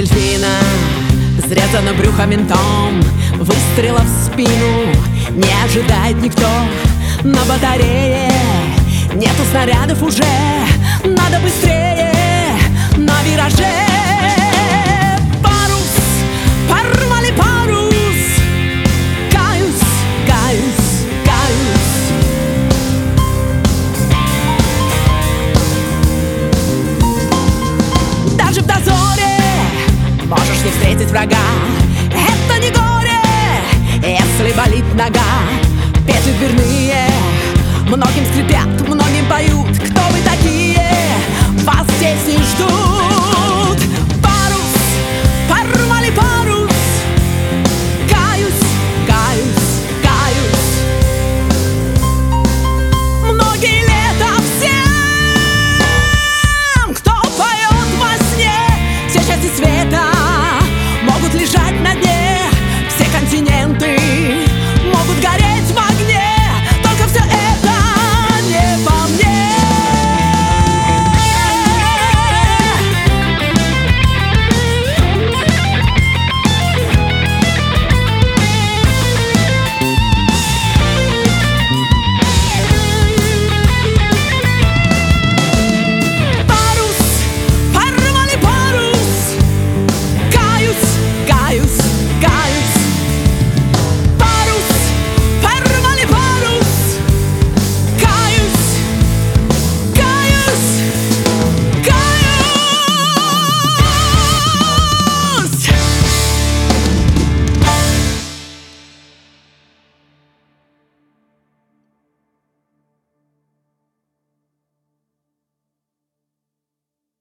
дельфина, срезано брюхо винтом, выстрела в спину не ожидает никто. На батарее нету снарядов уже, надо быстрее на вираже. Парус, порвали парус, каюсь, каюсь, каюсь. Даже в дозоре можешь не встретить врага. Это не горе, если болит нога. Петли дверные многим скрипят, многим поют. Кто вы такие? Вас здесь не ждут. Парус, порвали парус, каюсь, каюсь, каюсь. Многие лета всем, кто поет во сне, все счастье свет.